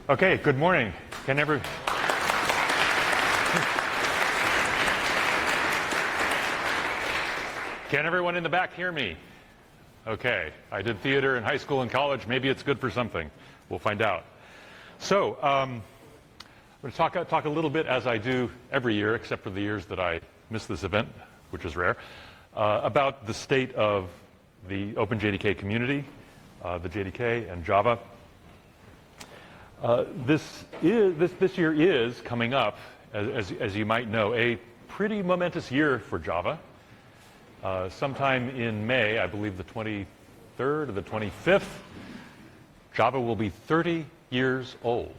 Okay, good morning. Can everyone in the back hear me? Okay, I did theater in high school and college. Maybe it's good for something. We'll find out. So, I'm going to talk a little bit, as I do every year, except for the years that I miss this event, which is rare, about the state of the OpenJDK community, the JDK and Java. This year is coming up, as you might know, a pretty momentous year for Java. Sometime in May, I believe the 23rd or the 25th, Java will be 30 years old.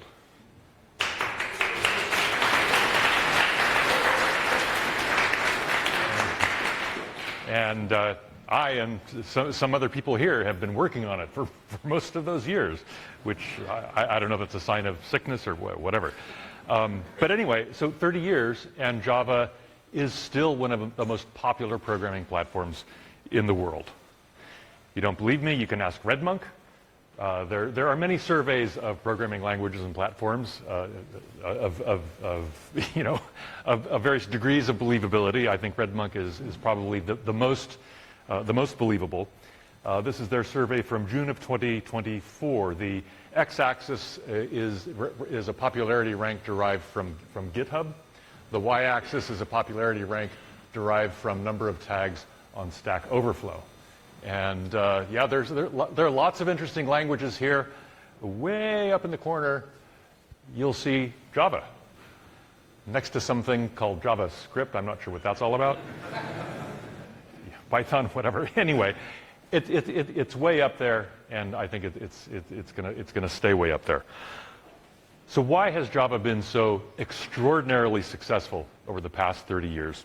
And I and some other people here have been working on it for most of those years, which I don't know if it's a sign of sickness or whatever. But anyway, so 30 years, and Java is still one of the most popular programming platforms in the world. You don't believe me? You can ask RedMonk. There are many surveys of programming languages and platforms of various degrees of believability. I think RedMonk is probably the most believable. This is their survey from June of 2024. The x-axis is a popularity rank derived from GitHub. The y-axis is a popularity rank derived from number of tags on Stack Overflow. And yeah, there are lots of interesting languages here. Way up in the corner, you'll see Java. Next to something called JavaScript. I'm not sure what that's all about. Python, whatever. Anyway, it's way up there, and I think it's gonna stay way up there. So why has Java been so extraordinarily successful over the past 30 years?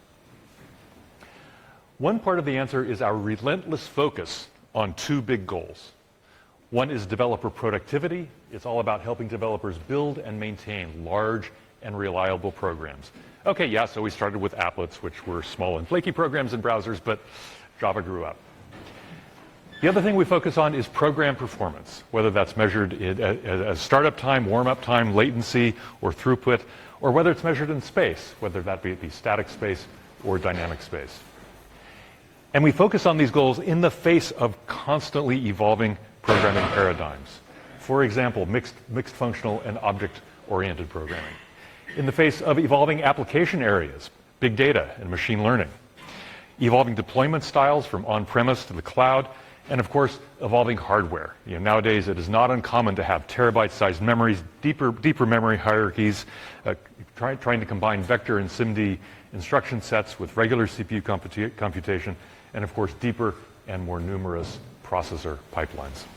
One part of the answer is our relentless focus on two big goals. One is developer productivity. It's all about helping developers build and maintain large and reliable programs. Okay, yeah, so we started with applets, which were small and flaky programs in browsers, but Java grew up. The other thing we focus on is program performance, whether that's measured as startup time, warm-up time, latency, or throughput, or whether it's measured in space, whether that be static space or dynamic space. And we focus on these goals in the face of constantly evolving programming paradigms. For example, mixed functional and object-oriented programming. In the face of evolving application areas, big data and machine learning. Evolving deployment styles from on-premise to the cloud, and of course, evolving hardware. Nowadays, it is not uncommon to have terabyte-sized memories, deeper memory hierarchies, trying to combine vector and SIMD instruction sets with regular CPU computation, and of course, deeper and more numerous processor pipelines.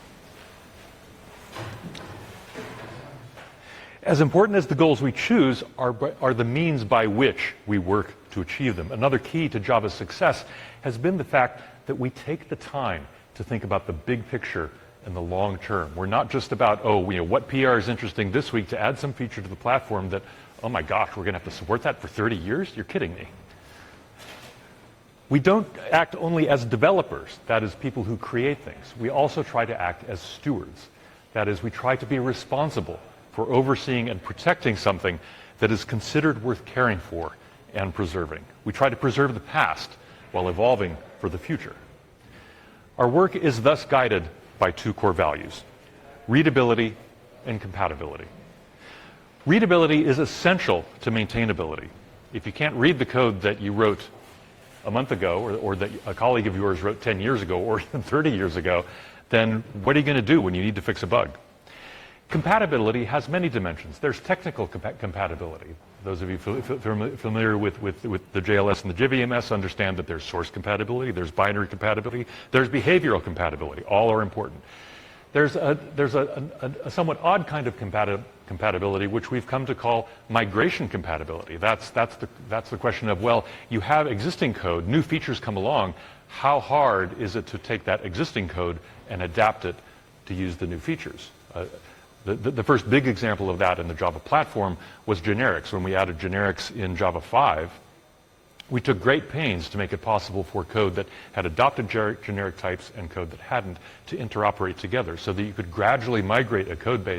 As important as the goals we choose are the means by which we work to achieve them. Another key to Java's success has been the fact that we take the time to think about the big picture and the long term. We're not just about, what PR is interesting this week to add some feature to the platform that, oh my gosh, we're going to have to support that for 30 years? You're kidding me. We don't act only as developers, that is, people who create things. We also try to act as stewards. That is, we try to be responsible for overseeing and protecting something that is considered worth caring for and preserving. We try to preserve the past while evolving for the future. Our work is thus guided by two core values: readability and compatibility. Readability is essential to maintainability. If you can't read the code that you wrote a month ago, or that a colleague of yours wrote 10 years ago, or even 30 years ago, then what are you going to do when you need to fix a bug? Compatibility has many dimensions. There's technical compatibility. Those of you familiar with the JLS and the JVMS understand that there's source compatibility, there's binary compatibility, there's behavioral compatibility. All are important. There's a somewhat odd kind of compatibility, which we've come to call migration compatibility. That's the question of, well, you have existing code, new features come along, how hard is it to take that existing code and adapt it to use the new features? The first big example of that in the Java platform was generics. When we added generics in Java 5, we took great pains to make it possible for code that had adopted generic types and code that hadn't to interoperate together, so that you could gradually migrate a code base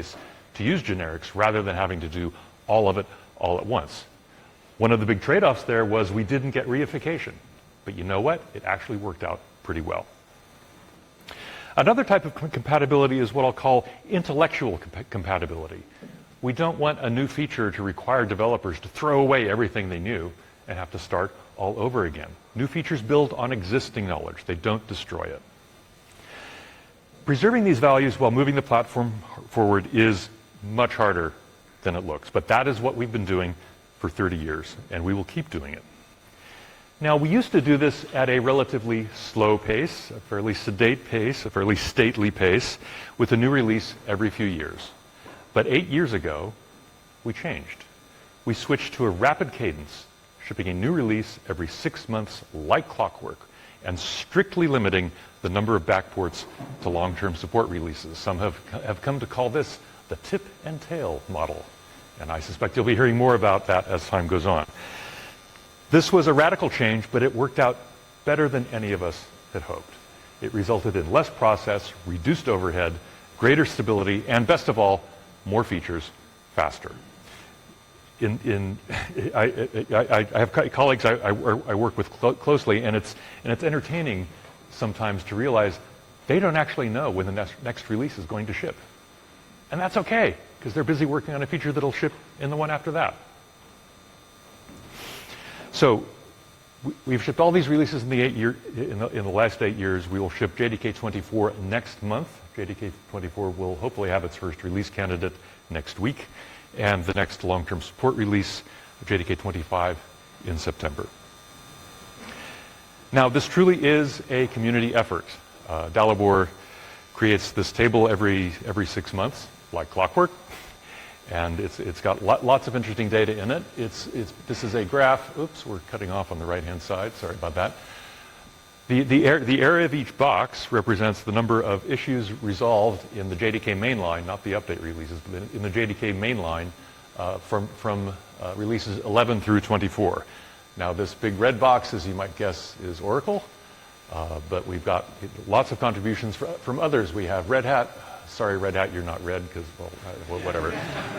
to use generics rather than having to do all of it all at once. One of the big trade-offs there was we didn't get reification. But you know what? It actually worked out pretty well. Another type of compatibility is what I'll call intellectual compatibility. We don't want a new feature to require developers to throw away everything they knew and have to start all over again. New features build on existing knowledge. They don't destroy it. Preserving these values while moving the platform forward is much harder than it looks. But that is what we've been doing for 30 years, and we will keep doing it. Now, we used to do this at a relatively slow pace, a fairly sedate pace, a fairly stately pace, with a new release every few years. But 8 years ago, we changed. We switched to a rapid cadence, shipping a new release every 6 months like clockwork, and strictly limiting the number of backports to long-term support releases. Some have come to call this the tip and tail model, and I suspect you'll be hearing more about that as time goes on. This was a radical change, but it worked out better than any of us had hoped. It resulted in less process, reduced overhead, greater stability, and best of all, more features faster. I have colleagues I work with closely, and it's entertaining sometimes to realize they don't actually know when the next release is going to ship. And that's okay, because they're busy working on a feature that'll ship in the one after that. So we've shipped all these releases in the last 8 years. We will ship JDK 24 next month. JDK 24 will hopefully have its first release candidate next week, and the next long-term support release, JDK 25, in September. Now, this truly is a community effort. Dalibor creates this table every 6 months, like clockwork. And it's got lots of interesting data in it. This is a graph. Oops, we're cutting off on the right-hand side. Sorry about that. The area of each box represents the number of issues resolved in the JDK mainline, not the update releases, but in the JDK mainline from releases 11 through 24. Now, this big red box, as you might guess, is Oracle. But we've got lots of contributions from others. We have Red Hat. Sorry, Red Hat, you're not red, because, well, whatever.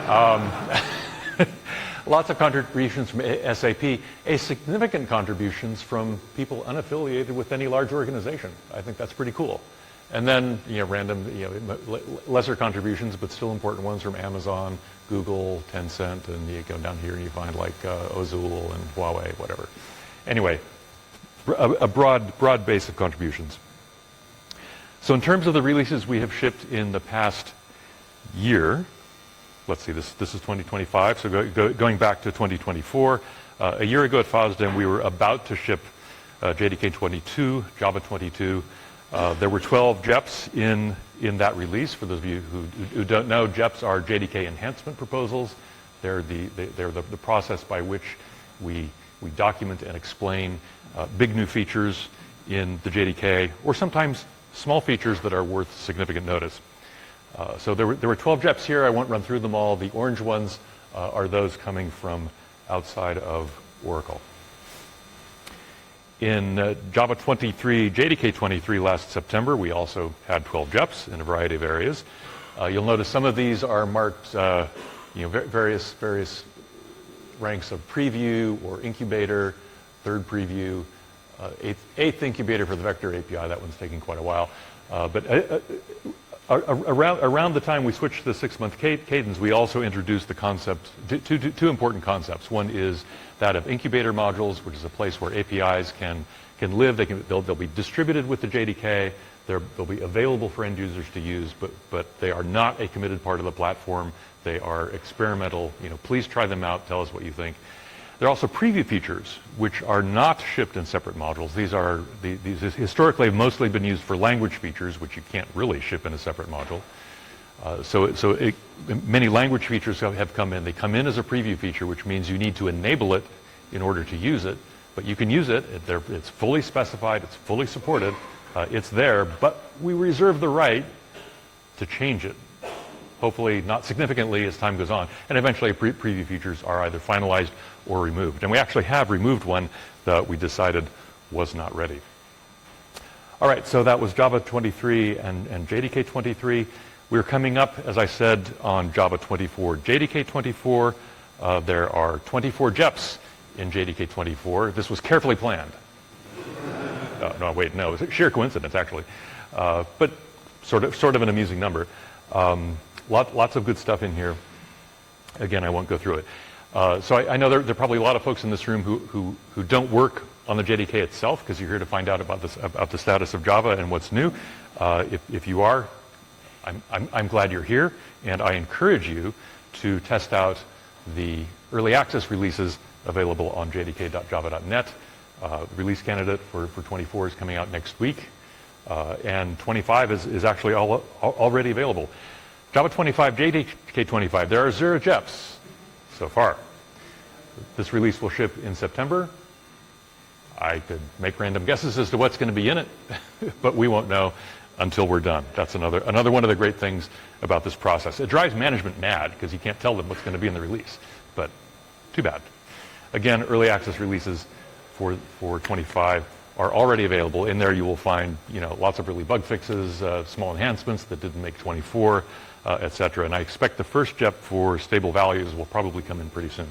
Lots of contributions from SAP, a significant contributions from people unaffiliated with any large organization. I think that's pretty cool. And then, random, lesser contributions, but still important ones from Amazon, Google, Tencent, and you go down here and you find like Ozul and Huawei, whatever. Anyway, a broad base of contributions. So in terms of the releases we have shipped in the past year, let's see, this is 2025, so going back to 2024, a year ago at FOSDEM, we were about to ship JDK 22, Java 22. There were 12 JEPs in that release. For those of you who don't know, JEPs are JDK enhancement proposals. They're the process by which we document and explain big new features in the JDK, or sometimes small features that are worth significant notice. So there were 12 JEPs here. I won't run through them all. The orange ones are those coming from outside of Oracle. In Java 23, JDK 23 last September, we also had 12 JEPs in a variety of areas. You'll notice some of these are marked, various ranks of preview or incubator, third preview, eighth incubator for the Vector API. That one's taking quite a while. But around the time we switched to the 6-month cadence, we also introduced the concept, two important concepts. One is that of incubator modules, which is a place where APIs can live. They'll be distributed with the JDK. They'll be available for end users to use, but they are not a committed part of the platform. They are experimental. Please try them out. Tell us what you think. There are also preview features, which are not shipped in separate modules. These historically have mostly been used for language features, which you can't really ship in a separate module. Many language features have come in. They come in as a preview feature, which means you need to enable it in order to use it. But you can use it. It's fully specified. It's fully supported. It's there. But we reserve the right to change it. Hopefully not significantly as time goes on. And eventually preview features are either finalized or removed. And we actually have removed one that we decided was not ready. All right, so that was Java 23 and JDK 23. We're coming up, as I said, on Java 24, JDK 24. There are 24 JEPs in JDK 24. This was carefully planned. No, it's a sheer coincidence, actually. But sort of an amusing number. Lots of good stuff in here. Again, I won't go through it. So I know there are probably a lot of folks in this room who don't work on the JDK itself, because you're here to find out about the status of Java and what's new. If you are, I'm glad you're here, and I encourage you to test out the early access releases available on jdk.java.net. Release candidate for 24 is coming out next week, and 25 is actually already available. Java 25, JDK 25, there are 0 JEPs so far. This release will ship in September. I could make random guesses as to what's going to be in it, but we won't know until we're done. That's another one of the great things about this process. It drives management mad because you can't tell them what's going to be in the release, but too bad. Again, early access releases for 25 are already available. In there you will find lots of early bug fixes, small enhancements that didn't make 24, etc. And I expect the first JEP for stable values will probably come in pretty soon.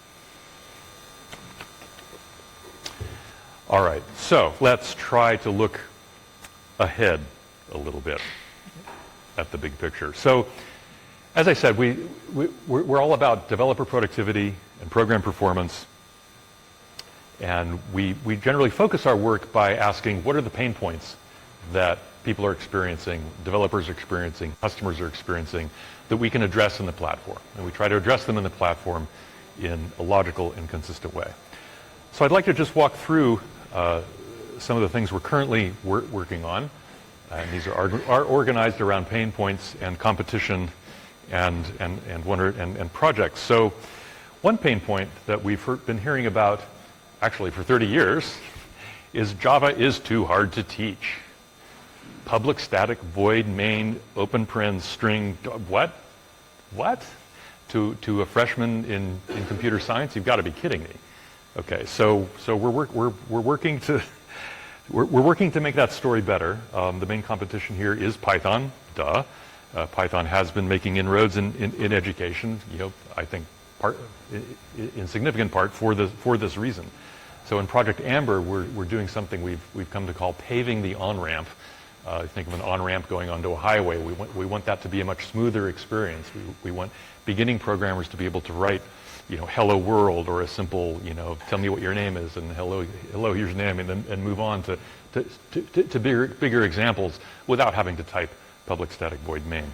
All right, so let's try to look ahead a little bit at the big picture. So, as I said, we're all about developer productivity and program performance. And we generally focus our work by asking, what are the pain points that people are experiencing, developers are experiencing, customers are experiencing, that we can address in the platform? And we try to address them in the platform in a logical and consistent way. So I'd like to just walk through some of the things we're currently working on. And these are organized around pain points and competition and projects. So one pain point that we've been hearing about actually for 30 years is Java is too hard to teach. Public static void main open paren string, what? To a freshman in computer science? You've got to be kidding me. Okay, so we're working to make that story better. The main competition here is Python. Duh. Python has been making inroads in education. I think in significant part for this reason. So in Project Amber, we're doing something we've come to call paving the on-ramp. Think of an on-ramp going onto a highway. We want that to be a much smoother experience. We want beginning programmers to be able to write, hello world, or a simple, tell me what your name is, and hello, here's your name, and move on to bigger examples without having to type public static void main.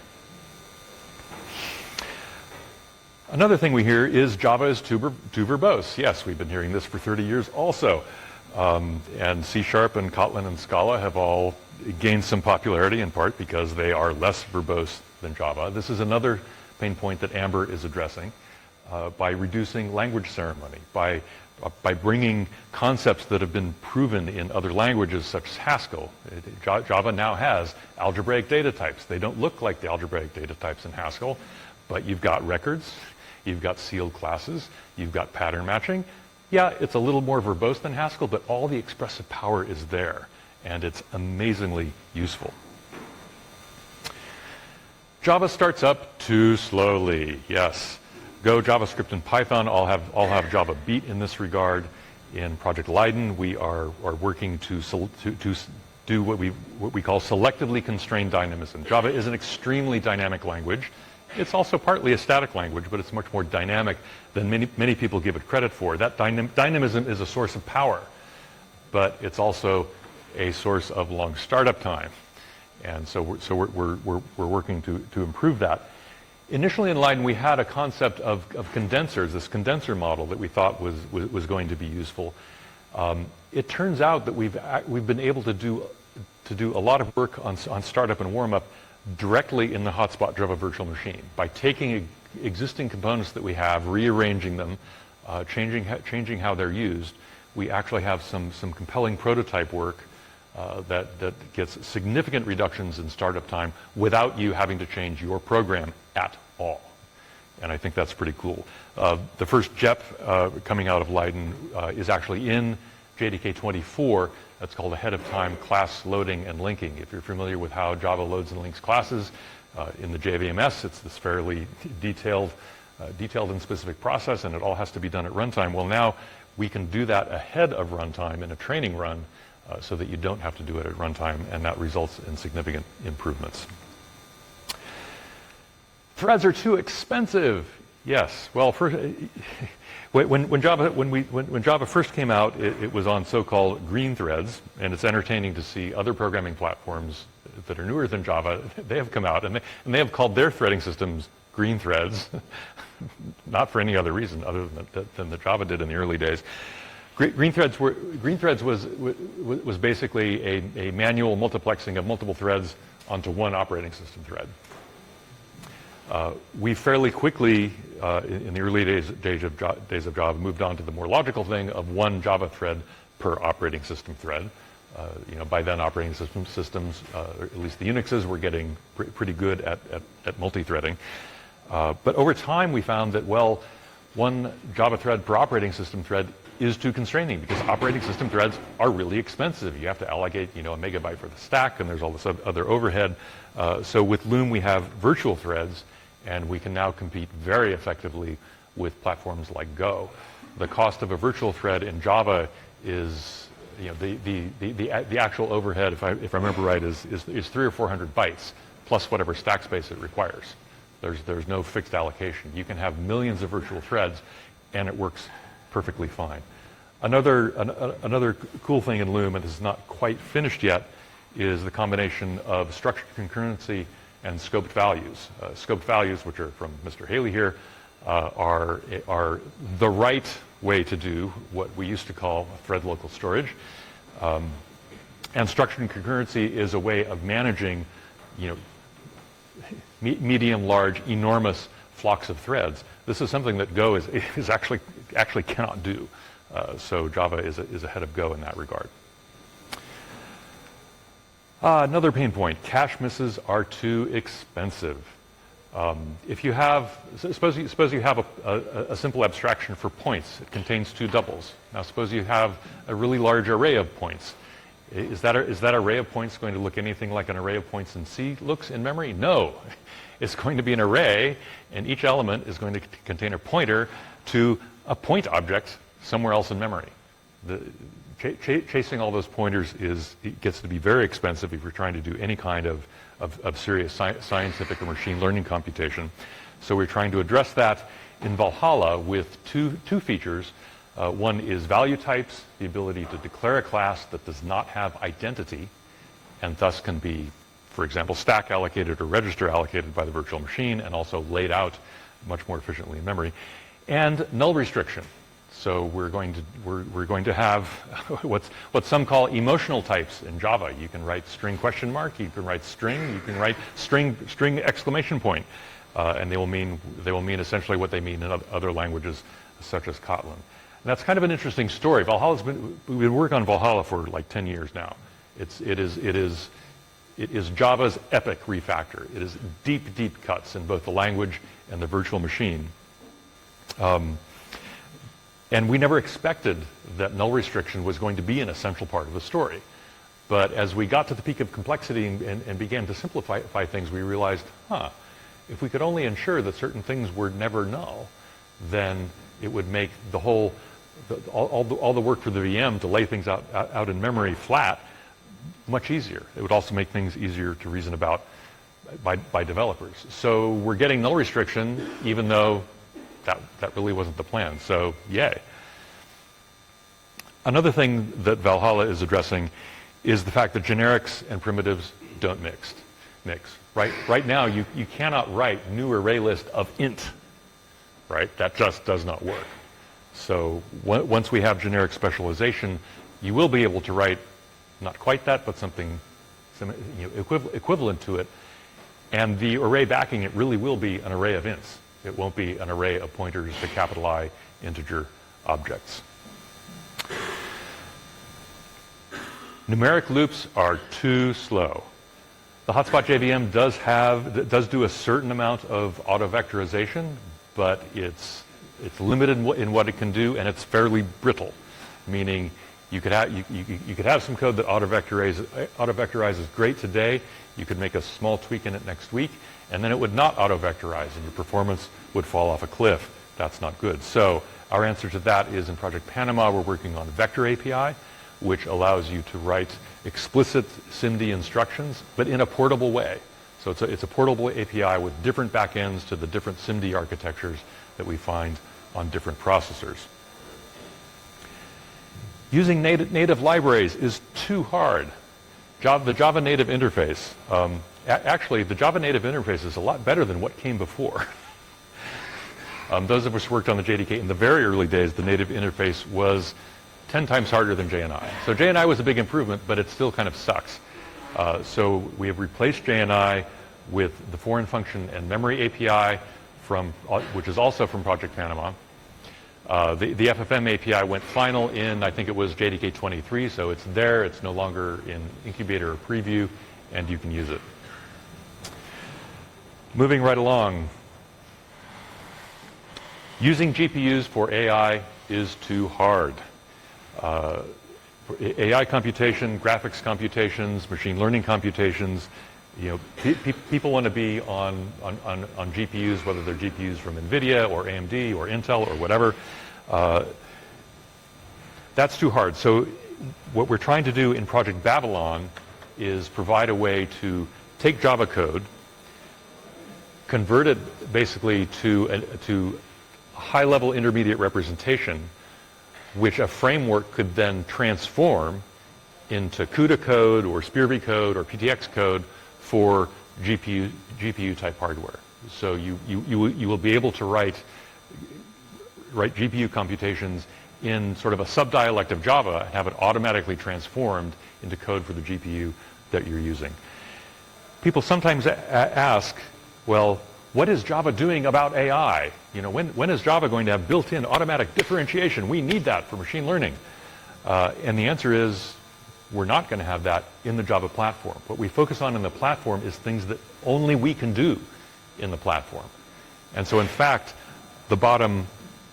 Another thing we hear is Java is too verbose. Yes, we've been hearing this for 30 years also. And C# and Kotlin and Scala have all gained some popularity, in part because they are less verbose than Java. This is another pain point that Amber is addressing by reducing language ceremony, by bringing concepts that have been proven in other languages such as Haskell. Java now has algebraic data types. They don't look like the algebraic data types in Haskell, but you've got records, you've got sealed classes, you've got pattern matching. Yeah, it's a little more verbose than Haskell, but all the expressive power is there, and it's amazingly useful. Java starts up too slowly. Yes. Go, JavaScript, and Python all have Java Beat in this regard. In Project Leiden, we are working to do what we call selectively constrained dynamism. Java is an extremely dynamic language. It's also partly a static language, but it's much more dynamic than many people give it credit for. That dynamism is a source of power, but it's also a source of long startup time. And so we're working to improve that. Initially in Leiden, we had a concept of condensers, this condenser model that we thought was going to be useful. It turns out that we've been able to do a lot of work on startup and warm-up directly in the Hotspot Java virtual machine by taking existing components that we have, rearranging them, changing how they're used. We actually have some compelling prototype work that gets significant reductions in startup time without you having to change your program at all. And I think that's pretty cool. The first JEP coming out of Leiden is actually in JDK 24, that's called ahead of time class loading and linking. If you're familiar with how Java loads and links classes, in the JVMS, it's this fairly detailed and specific process, and it all has to be done at runtime. Well, now we can do that ahead of runtime in a training run, so that you don't have to do it at runtime, and that results in significant improvements. Threads are too expensive. Yes. Well, first, when Java first came out, it was on so-called green threads, and it's entertaining to see other programming platforms that are newer than Java. They have come out, and they have called their threading systems green threads, not for any other reason other than that Java did in the early days. Green threads was basically a manual multiplexing of multiple threads onto one operating system thread. We fairly quickly, in the early days of Java, moved on to the more logical thing of one Java thread per operating system thread. By then operating systems, or at least the Unixes, were getting pretty good at multi-threading. But over time, we found that, well, one Java thread per operating system thread is too constraining, because operating system threads are really expensive. You have to allocate, a megabyte for the stack, and there's all this other overhead. So with Loom, we have virtual threads, and we can now compete very effectively with platforms like Go. The cost of a virtual thread in Java is, the actual overhead, if I remember right, is 300 or 400 bytes plus whatever stack space it requires. There's no fixed allocation. You can have millions of virtual threads, and it works perfectly fine. Another cool thing in Loom, and this is not quite finished yet, is the combination of structured concurrency and scoped values. Scoped values, which are from Mr. Haley here, are the right way to do what we used to call thread local storage. And structured concurrency is a way of managing, medium, large, enormous flocks of threads. This is something that Go is actually cannot do. So Java is ahead of Go in that regard. Another pain point: cache misses are too expensive. If you have, suppose you have a simple abstraction for points. It contains two doubles. Now suppose you have a really large array of points. Is that array of points going to look anything like an array of points in C looks in memory? No. It's going to be an array, and each element is going to contain a pointer to a point object somewhere else in memory. Chasing all those pointers gets to be very expensive if you're trying to do any kind of serious scientific or machine learning computation. So we're trying to address that in Valhalla with two features. One is value types, the ability to declare a class that does not have identity, and thus can be, for example, stack allocated or register allocated by the virtual machine, and also laid out much more efficiently in memory. And null restriction. So we're going to have what some call emotional types in Java. You can write string question mark, you can write string, you can write string exclamation point, and they will mean essentially what they mean in other languages such as Kotlin. And that's kind of an interesting story. We've been working on Valhalla for like 10 years now. It is Java's epic refactor. It is deep cuts in both the language and the virtual machine. And we never expected that null restriction was going to be an essential part of the story. But as we got to the peak of complexity and began to simplify things, we realized, if we could only ensure that certain things were never null, then it would make all the work for the VM to lay things out in memory flat much easier. It would also make things easier to reason about by developers. So we're getting null restriction, even though that really wasn't the plan. So yay. Another thing that Valhalla is addressing is the fact that generics and primitives don't mix. Right now, you cannot write new array list of int. Right? That just does not work. So once we have generic specialization, you will be able to write not quite that, but something equivalent to it. And the array backing it really will be an array of ints. It won't be an array of pointers to capital I integer objects. Numeric loops are too slow. The Hotspot JVM does do a certain amount of auto-vectorization, but it's limited in what it can do, and it's fairly brittle, meaning You could have some code that auto-vectorizes great today. You could make a small tweak in it next week, and then it would not auto-vectorize, and your performance would fall off a cliff. That's not good. So our answer to that is in Project Panama, we're working on Vector API, which allows you to write explicit SIMD instructions, but in a portable way. So it's a portable API with different backends to the different SIMD architectures that we find on different processors. Using native libraries is too hard. The Java native interface, actually the Java native interface is a lot better than what came before. Those of us who worked on the JDK in the very early days, the native interface was 10 times harder than JNI. So JNI was a big improvement, but it still kind of sucks. So we have replaced JNI with the foreign function and memory API, which is also from Project Panama. The FFM API went final in, I think it was JDK 23, so it's there. It's no longer in incubator or preview, and you can use it. Moving right along. Using GPUs for AI is too hard. AI computation, graphics computations, machine learning computations, people want to be on GPUs, whether they're GPUs from NVIDIA or AMD or Intel or whatever. That's too hard. So what we're trying to do in Project Babylon is provide a way to take Java code, convert it basically to a high-level intermediate representation, which a framework could then transform into CUDA code or SPIRV code or PTX code for GPU type hardware. So you will be able to write GPU computations in sort of a subdialect of Java and have it automatically transformed into code for the GPU that you're using. People sometimes ask, well, what is Java doing about AI? When is Java going to have built-in automatic differentiation? We need that for machine learning. And the answer is, we're not going to have that in the Java platform. What we focus on in the platform is things that only we can do in the platform. And so in fact, the bottom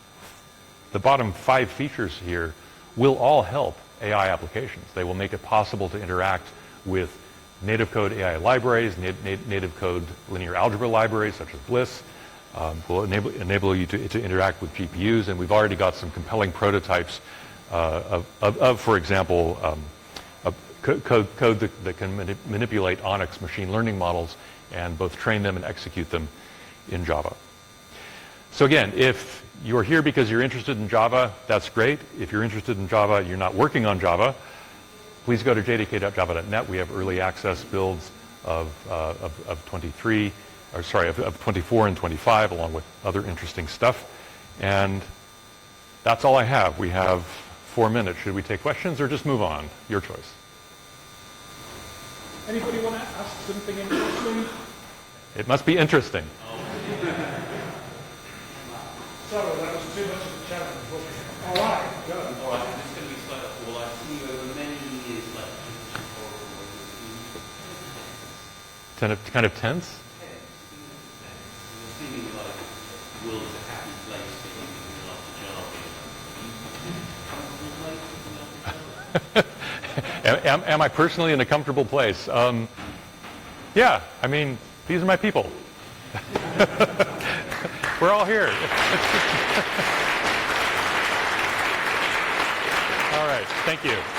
5 features here will all help AI applications. They will make it possible to interact with native code AI libraries, native code linear algebra libraries such as Bliss, will enable you to interact with GPUs, and we've already got some compelling prototypes of for example, code that can manipulate ONNX machine learning models and both train them and execute them in Java. So again, if you're here because you're interested in Java, that's great. If you're interested in Java, you're not working on Java, please go to jdk.java.net. We have early access builds of 24 and 25, along with other interesting stuff. And that's all I have. We have 4 minutes. Should we take questions or just move on? Your choice. Anybody want to ask something interesting? It must be interesting. Sorry, that was too much of a challenge. All right, good. All right, this is going to be slightly up. Well, I've seen you over many years, Kind of tense? Seeming like the world is a happy place for you to be Am I personally in a comfortable place? Yeah, I mean, these are my people. We're all here. All right, thank you.